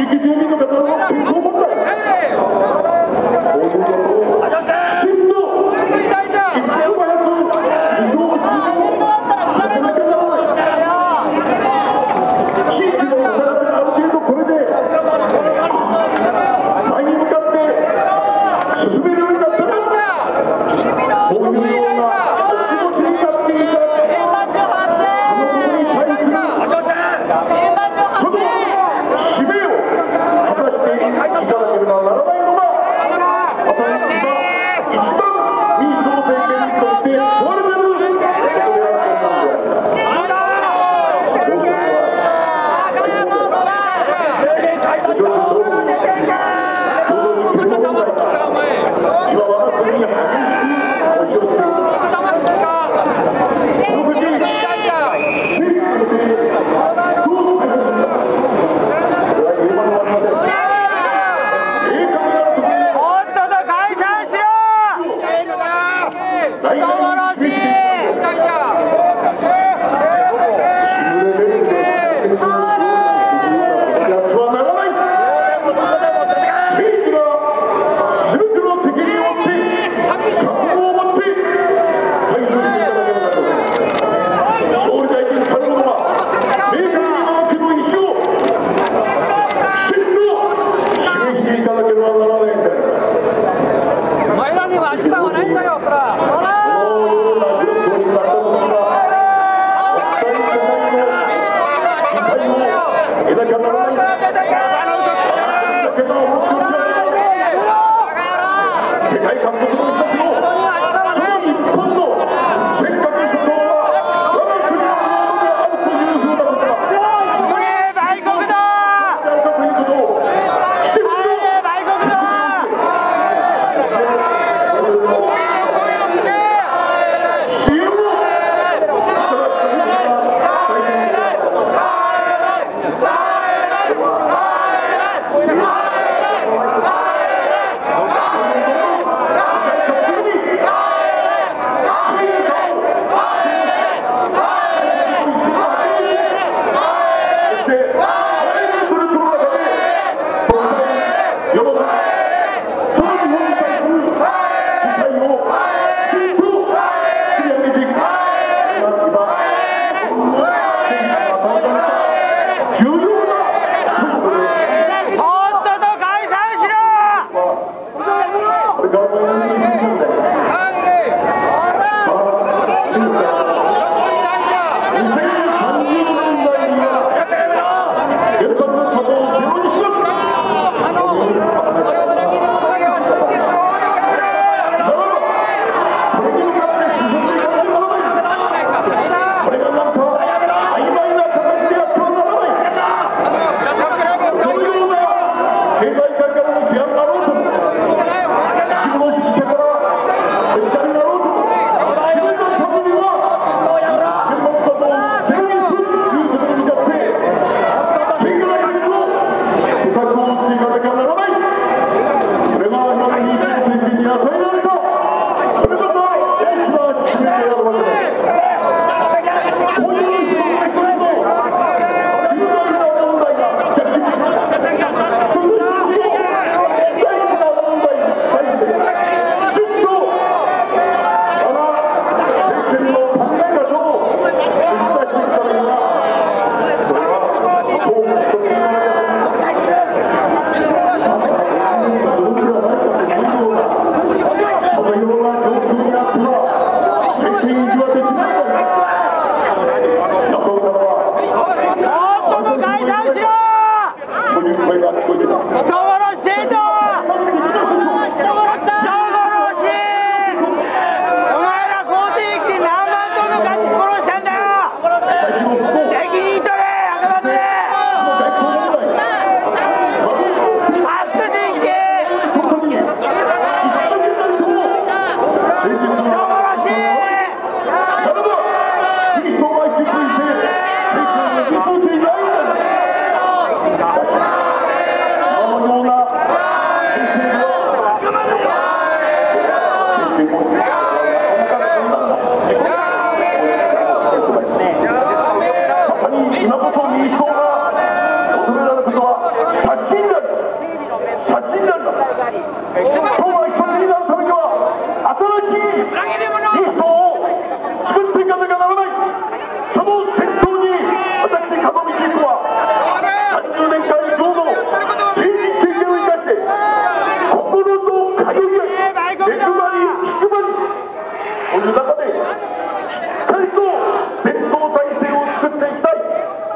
域住民の方の健康問題、こういうことをきちんと一刻も早くリゾート地域を進めてください。地域のお金がある程度これで前に向かって進めるようになったら、こういうようなお気持ちになっていただき、そのことに対するその使命を果たしていただける一つになるためには新しい民主党を作っていかなきゃならない。その先頭に私門道一子は30年間以上の政治経験を生かして心と通い合い、目配り、気配りという中でしっかりと伝統体制を作っていきたい。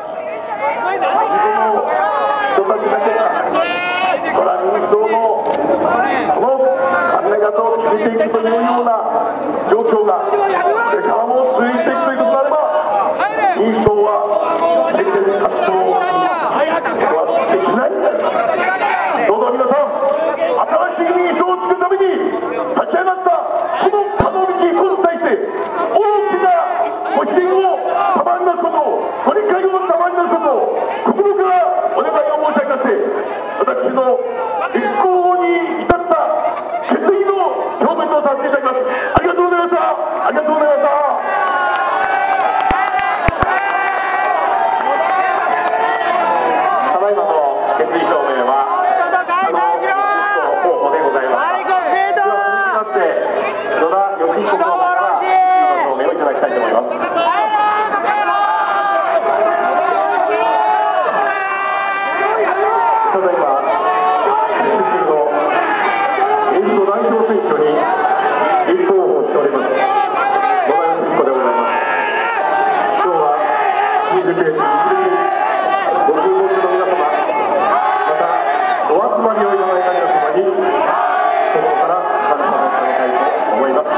人たちだけがこれは民主党のこの考え方を決めていくというような状況がこれからも続いていくということであれば、民主党は決定的活動をできないんです。どうぞ皆さん、新しい民主党を作るために立ち上がったこの門道一子に対して大きなご支援を賜りますことを、ご理解を賜りますことを心からお願いを申し上げまして、私の立候補に至った決意の表明とさせていただきます。ありがとうございました。ありがとうございました。ただいまの決意表明は候補でございました。では続きまして野田義彦候補から表明をいただきたいと思います。ただいま代表選挙に立候補しております野田義彦でございます。今日は新宿駅にご注目の皆様、またお集まりをいただいた皆様にここから感謝をされたいと思います。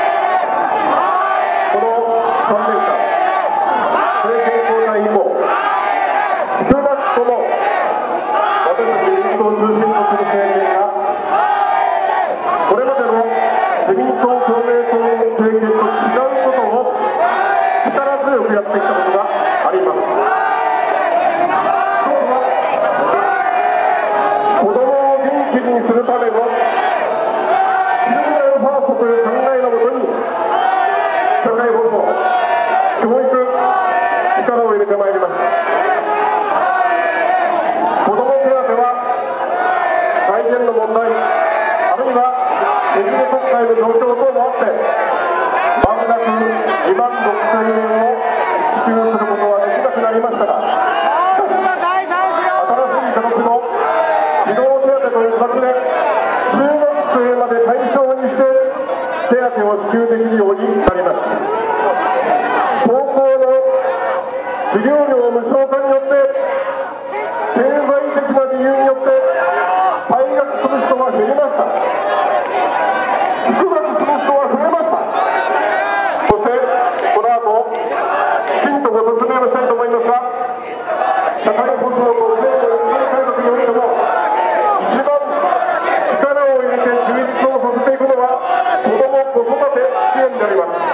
この3年間政権交代以降、少なくとも私たち民主党を中心とする政権がこれまでの自民党、公明党の政権と違うことを力強くやってきたことがあります。今日は子どもを元気にするためのチルドレンファーストという考えのもとに社会保障、教育、力を入れてまいります。子ども手当は財源の問題、あるいはねじれ国会の状況等もあって満額2万6000円を支給することはできなくなりましたが、新しい形の児童手当という形で中学生まで対象にして手当を支給できるようになります。高校の授業料無償化によって経済的な理由によって退学する人が減りました。復学する人は増えました。そしてこの後きちんとご説明をしたいと思いますが、社会保障と制度の改革においても一番力を入れて充実をさせていくのは子ども・子育て支援であります。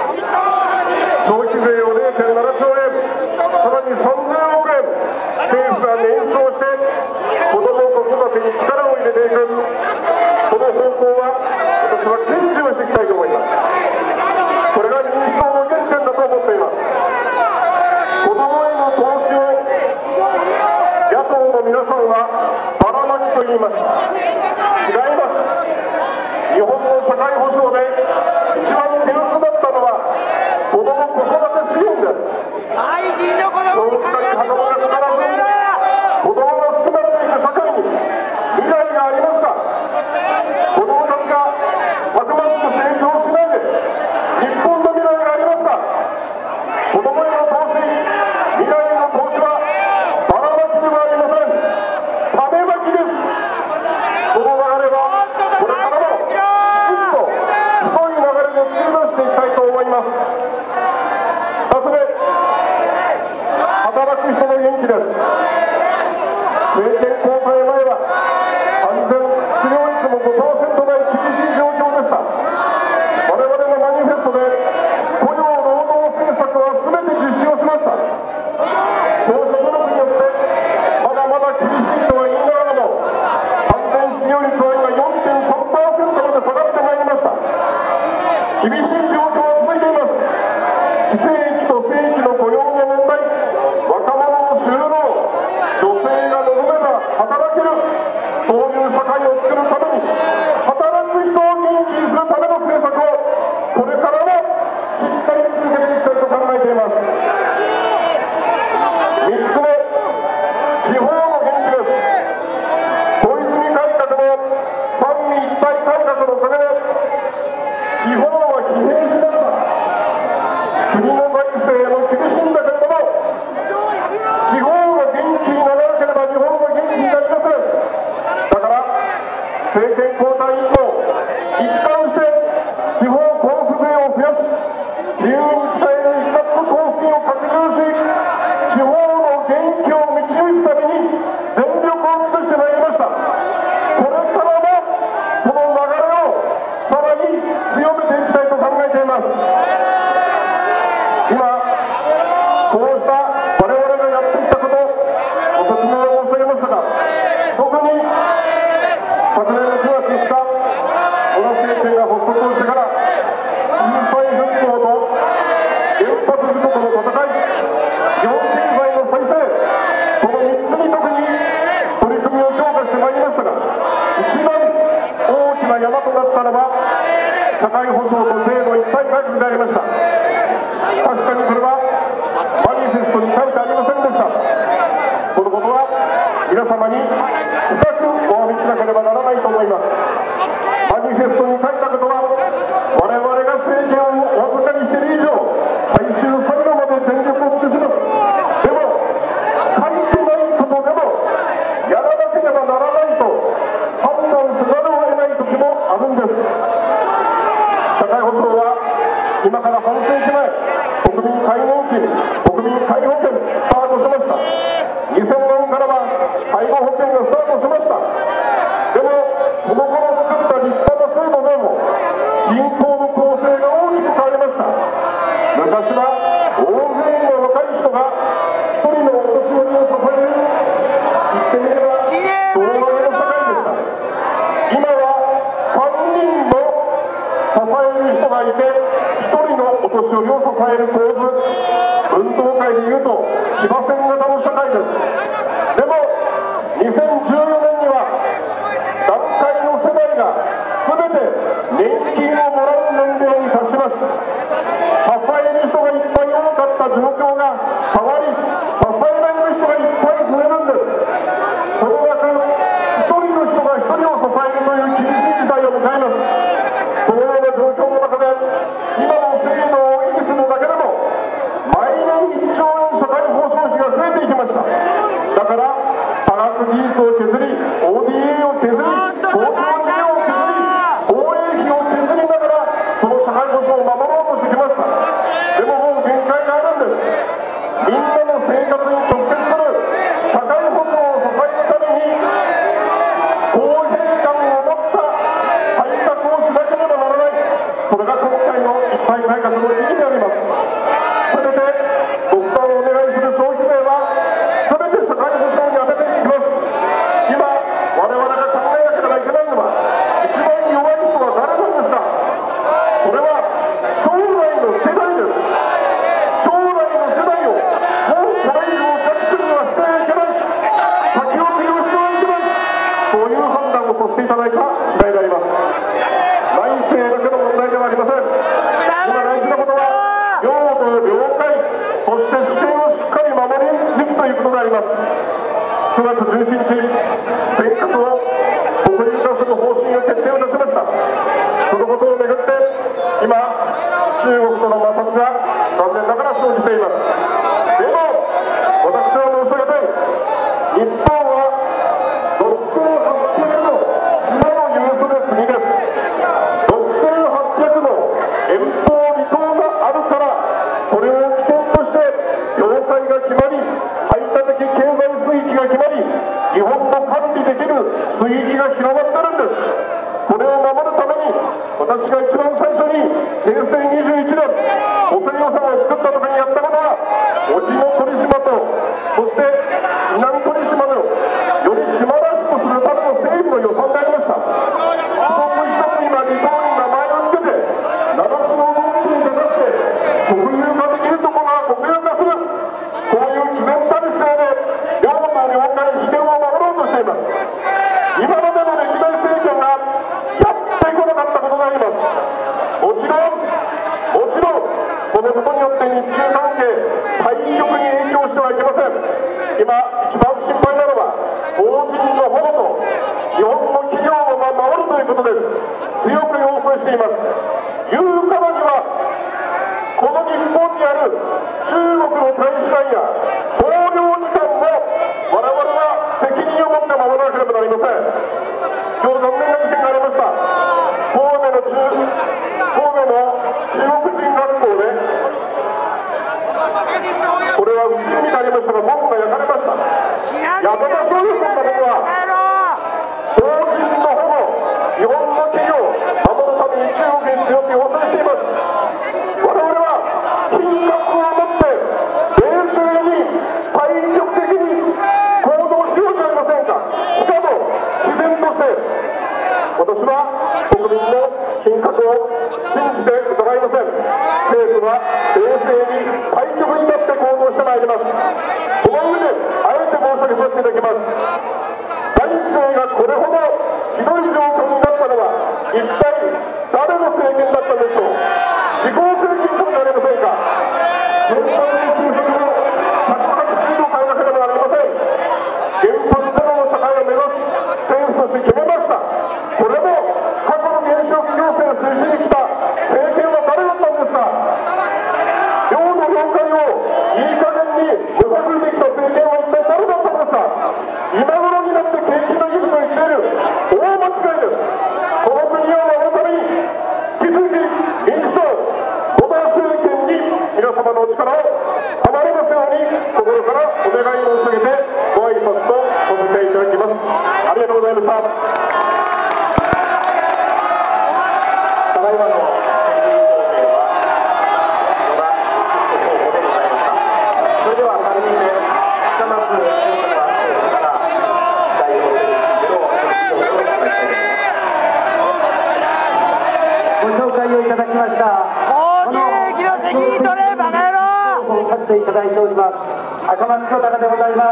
政権交代以降、一貫して地方交付税を増やし、自由に使える一括交付金を拡充し、地方の元気を導くために全力を尽くしてまいりました。これからもこの流れをさらに強めていきたいと考えています。今、こうした我々がやってきたこと、ご説明を申し上げましたが、特に昨年の9月2日、小田政権が発足をしてから、震災復興と原発事故との戦い、日本経済の再生、この3つに特に取り組みを強化してまいりましたが、一番大きな山となったのは、社会保障と制度一体改革でありました。確かにこれはマニフェストに書いてありませんでした。このことは皆様に深くお詫びしなければならないと思います。マニフェストに書いたことは、我々が政権をお預かりしている以上、最終最後まで全力を尽くします。でも、書いてないことでもやらなければならないと判断せざるを得ない時もあるんです。社会保障は今から半世紀前、国民皆年金、国民皆保険スタートしました。2000年からは介護保険がスタートしました。でも、その頃作った立派な制度でも人口の構成が大きく変わりました。昔は大勢の若い人が一人のお年寄りを支える、言ってみれば胴上げの社会でした。今は3人の支える人がいて、1人のお年寄りを支える構図、運動会でいうと騎馬戦型の社会です。でも2014年には団塊の世代が全て年金をもらう年齢に達します。支える人がいっぱい多かった状況が変わり、支えられる人がいっぱい増えるんです。その中、1人の人が1人を支えるという厳しい時代を迎えます。そのような状況の中で、今の制度を維持するだけでも毎年1兆円社会保障費が増えていきました。だから科学技術を削り、 ODA を削り、公共事業を削り、防衛費を削りながらその社会保障を守ろうとしてきました。でももう限界があるんです。みんなの生活に直結する社会保障を支えるために公平感を持った改革をしなければならない。それが今回の一体改革の意義であります。それでご負担をお願いする消費税は全て社会保障に充てていきます。今我々が考えなければいけないのは、一番弱い人は誰なんですか。それは将来の世代です。将来の世代をもうこれ以上弱者にはしてはいけない、先送りをしてはいけない、そういう判断をとっていただいた次第であります。内政だけの問題ではありません。今大事なことは領土、領海、そして主権をしっかり守り抜くということであります。9月17日、尖閣を国有化する方針を決定をいたしました。そのことをめぐって今、中国との摩擦が残念ながら生じています。でも私は申し上げたい、日本は6800の島を有する国です。6800の遠方離島があるから、それを起点として領海が決まり、排他的経済水域が決まり、日本の管理できる水域が広がってるんです。これを守るために、私が一番最初に平成21年補正予算を作った時にやったことは、沖ノ鳥島とそして南鳥島のより島らしくするための整備の予算でありました。一つ一つ今離島に名前を付けて7つの動きに出して国有化できるところは国有化する、こういう決めたり姿勢で領土領海主権を守ろうとしています。今までの歴代政権がやってこなかったことがあります。もちろんこのことによって日中関係大局に影響してはいけません。今一番心配なのは法人の保護と日本の企業を守るということです。強く要請しています。言うからにはこの日本にある中国の大使館や総領事館も我々は責任を持って守らなければなりません。今日残念な事件強く要請しています。我々は品格を持って冷静に対極的に行動しようじゃありませんか。しかも自然として私は国民の品格を信じて疑いません。政府は冷静に対極になって行動してまいります。その上であえて申し上げさせていただきます。財政がこれほどひどい状況になったのは一体誰の政権だったんでしょう。自公政権と言われませんか。原発の給食をサクサクスピードを変えなければなりません。原発ゼロの社会を目指す政府として決めました。これも過去の原子力行政を推進に来た政権は誰だったんですか。領土領海をいい加減に無差別できた政権は一体誰だったんですか。今頃になって景気のいいことを言っている大間違いです。この国を守るために引き続き民主党野田政権に皆様のお力を賜りますように心からお願い申し上げてご挨拶とさせていただきます。ありがとうございました。ただいまのそれでは3人目北松から代表ご紹介をいただきましたこのをさせていただいております赤松清隆でございます。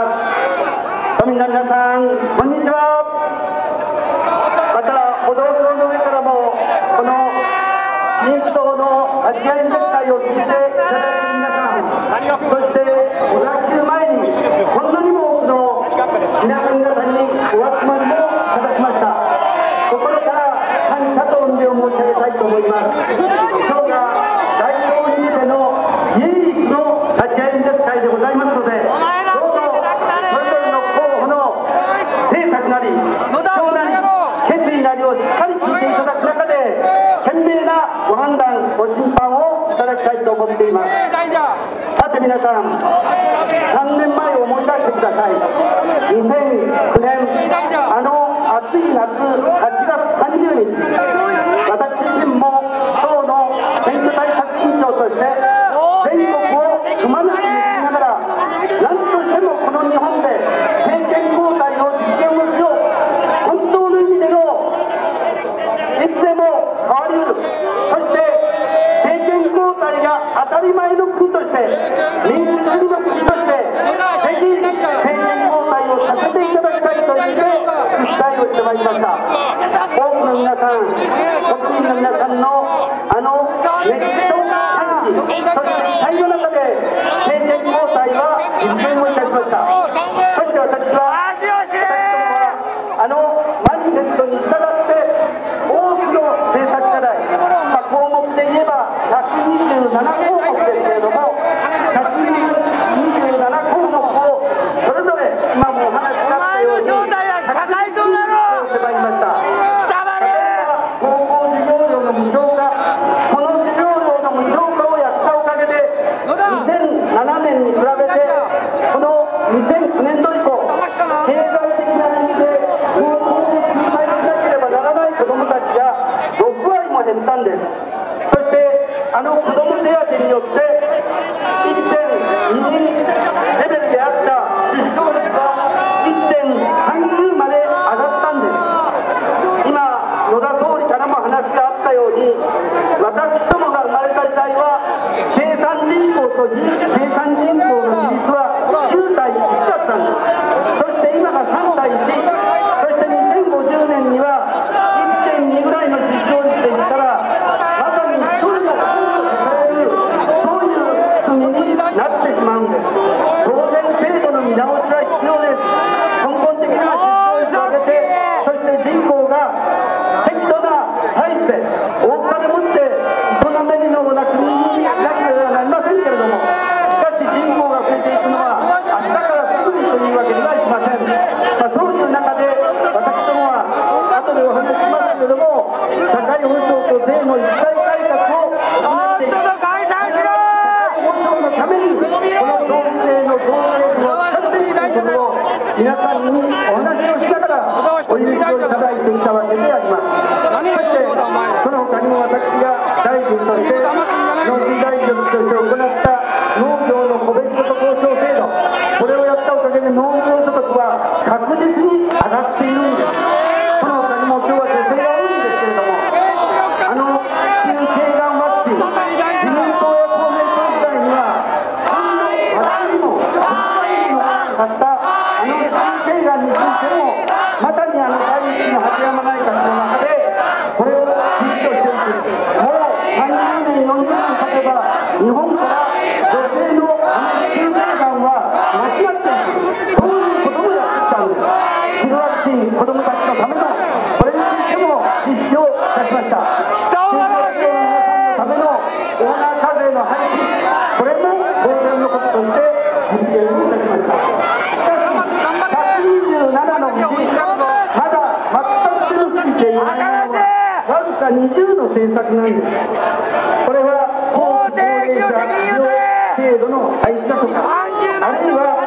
都民の皆さんこんにちは。また歩道橋の上からもこの民主党の立会演説会を聞いていただいている皆さん、そしてお学習前にこんなにも多くの皆さん方にお集まりもいただきました。心から感謝と御礼を申し上げたいと思います。今日が大統領での唯一の立会演説会でございますので、どうぞそれぞれの候補の政策なり主張なり決意なりをしっかり聞いていただく中で賢明なご判断ご審判をいただきたいと思っています。さて皆さん、3年前を思い出してください。2009年あの暑い夏8月30日、私自身も党の選挙対策委員長として全国をくまなく巡りながら、何としてもこの日本で政権交代を実現をしよう、本当の意味でのいつでも変わりうる、そして政権交代が当たり前の国として民主主義の国としてぜひ政権交代をさせていただきたいという意味で訴えをしてまいりました。多くの皆さん、国民の皆さんの熱気と歓喜、そして期待の中で政権交代は実現をいたしました。そして私はマニフェストに従って多くの政策課題、項目で言えば127項目ですけれども、127項目をそれぞれ今もお話しがあったように社会となろうしてまいりました。例えば高校授業料の無償化、この授業料の無償化をやったおかげで2007年に比べてこの2009年度以降、経済的な意味で高校で救済しなければならない子どもたちが6割も減ったんです。そして子ども手当によって 1.2 レベルであった出生率が 1.39 まで上がったんです。今野田総理からも話があったように、私どもが生まれた時代は生産人口と生産人口の比率は9対1だったんです。そして今が3対1、そして2050年には 1.2 ぐらいの出生率でしたら、まさに一人がそういう国になってしまうんです。当然制度の見直しは必要です。根本的な出生率を上げて、そして人口が適度なサイズで大きさでもって営めるような国になければなりませんけれども、しかし人口が増えていくのは明日からすぐにというわけにはいきません。そういう中で私どもは後でお話ししますけれども、社会保障と税の一体改革を行っていく。保障のためにこの消費税の増税を使っていくということを皆さんにお話をしながらお許しをいただいていたわけであります。そしてその他にも私がていないのはわずか20の政策なんです。これは高齢者医療制度の廃止だとか、あるいは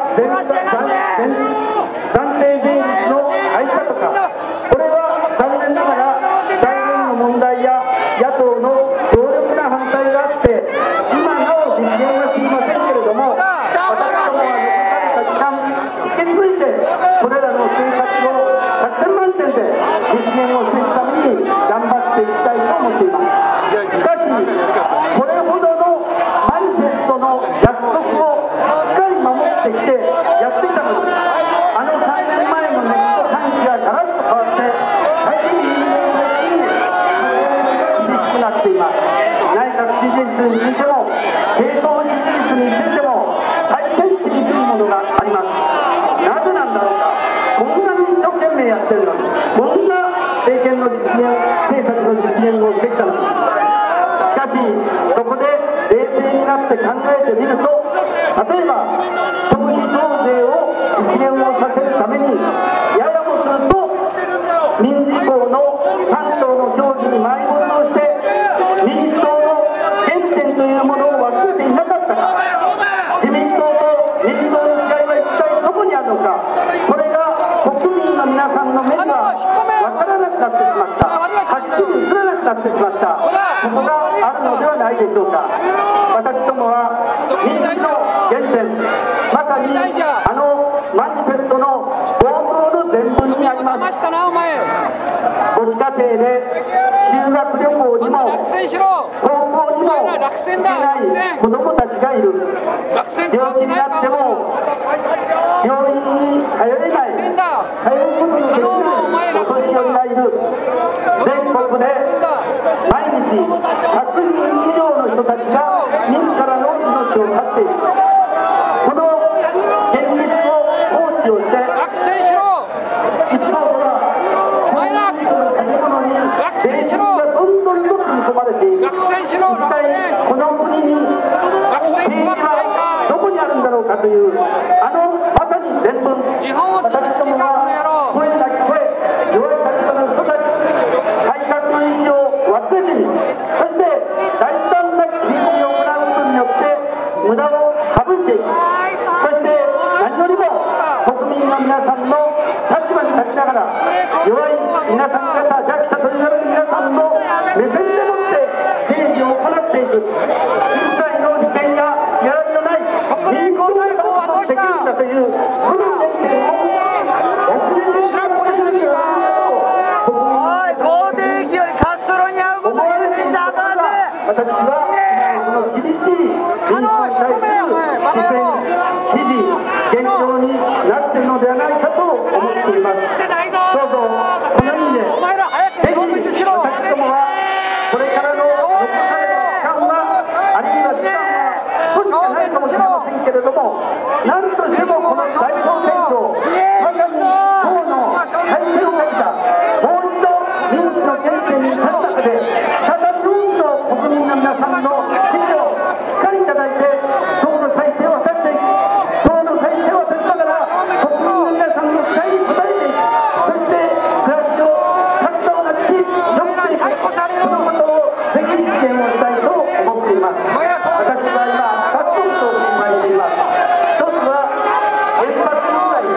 暫定税率の廃止だとか、これは残念ながら財源の問題や野党の強力な反対があって今なお実現はしませんけれども、私どもは残された時間引き継いでこれらの政策を100点満点で実現をしていくために頑張っていきたいと思っています。しかしこれほどのマニフェストの約束をしっかり守ってきてやってきたのに、あの3年前のネット換気がガラッと変わって最近人間的に厳しくなっています。内閣支持率についても政党支持率についても大変厳しいものがあります。なぜなんだろうか。こんなに一生懸命やってるのに、こんな政権の実現政策の実現をしてきたのに、しかしそこで冷静になって考えてみると、例えば消費増税を実現をさせるためにややもすると民事項の3党の協議に埋没をして民主党の原点というものを忘れていなかったか。自民党と民主党の違いは一体どこにあるのか。これが国民の皆さんの目には分からなくなってしまった、はっきり映らなくなってしまった、そこがあるのではないでしょうか。私どもは民主の原点、まさにあのマニフェストの冒頭の前文にあります。母子家庭で修学旅行にも高校にも行けない子どもたちがいる。病気になっても病院に通えない、通うことのできないお年寄りがいる。全国で毎日100人以上の人たちが自らの命を絶っている。この現実を放置をして一方では建物に税収がどんどんと組み込まれている。一体この国に政治はどこにあるんだろうかというあのまさに全文、私どもは声なき声、弱い立場の人たち、改革の意思を忘れずに、そして大胆な切り込みを行うことによって無駄を省いていく。そして何よりも国民の皆さんの立場に立ちながら弱い皆さん方、弱者と言われる皆さんの目線でもって政治を行っていく。一切の利権や支払いのない民主主義をできるんだというこの原点を忘れてしまっていると公定期よりカストロに会うことができたから私はこの厳しい民主に対する視線、支持、現状になっているのではないかと思っています。どうぞこの意味でぜひ私どもはこれからの残された期間はあるいは時間は少ししかないかもしれませんけれども、何としてもこの大統選挙、まさに党の体制をかけたもう一度民主の原点に立つ中で再び国民の皆さんの支持をしっかりいただいて党の再生を果たしていく。党の再生を果たしながら国民の皆さんの期待に応えていく。そして暮らしを格差をなくし良くしていく、このことをぜひ実現をしたいと思っています。私は今2つのことを考えています。一つは原発問題です。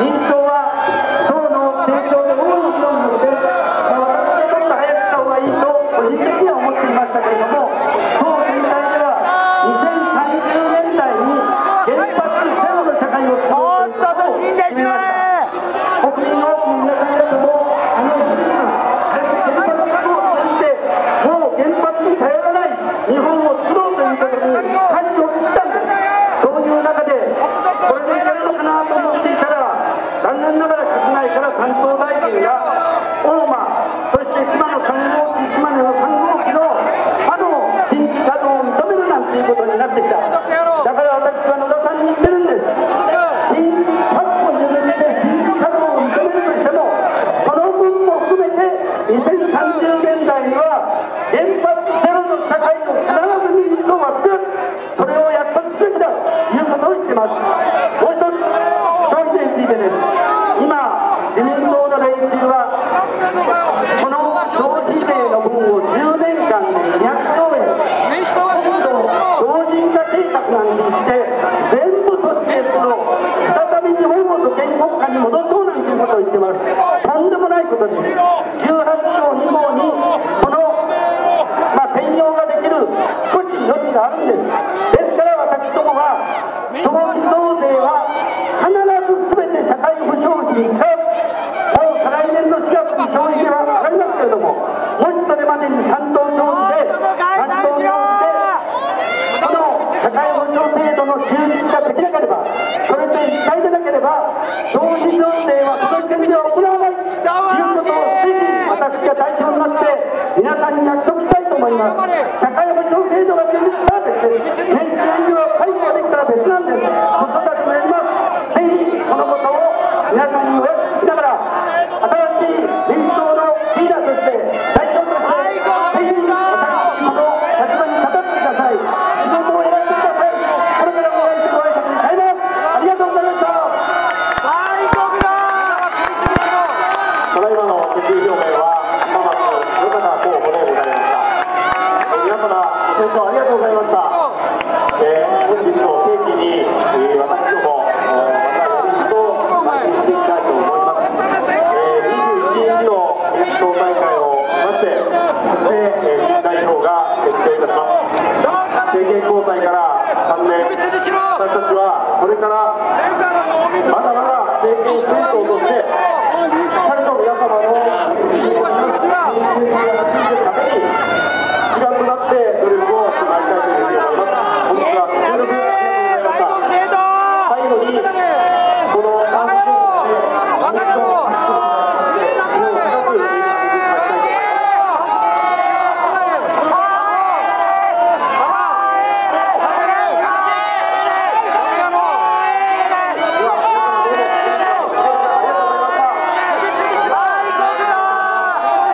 民主党は党の成長で多い議論によって、私はちょっと早くした方がいいと個人的には思っていましたけれども、党全体では2030年代に原発ゼロの社会を作ろうということを決めました。国民の多くの皆さん方もあの時期が原発確保を通じてもう原発に頼らない日本を作ろうということに舵を切ったんです。そういう中でこれでいけるのかなと思っていたら、残念ながら閣内から担当大臣が大間、そして島根の3号機の歯の新規稼働を認めるなんていうことになってきた。だから私は野田さんに言ってるんです。新100個譲って新規稼働を認めるとしても、その分も含めて2030年代には原発ゼロの社会を必ず民主党は作る、それを約束すべきだということを言っています。もう一つ、消費税についてです。今自民党の連中はに18条2号にこの、転用ができる少し余地があるんです。ですから私どもは消費増税は必ず全て社会保障費に使う。もう再来年の4月に消費税は上がりますけれども、もしそれまでに3等消費でこの社会保障制度の充実ができなければ、それと一体でなければ消費増税はその国では行わないということをぜひ私が代表になって皆さんに約束したいと思います。社会保障制度が充実したらですね、年金は介護ができたら別なんです。子育てもやります。ぜひこのことを皆さんにお約束しながら、新しい民主党のリーダーとして代表としてぜひ私この立場に立たせてください。仕事をやらせてください。これからも応援してご挨拶に変えます。ありがとうございました。 ただいまの決意表明は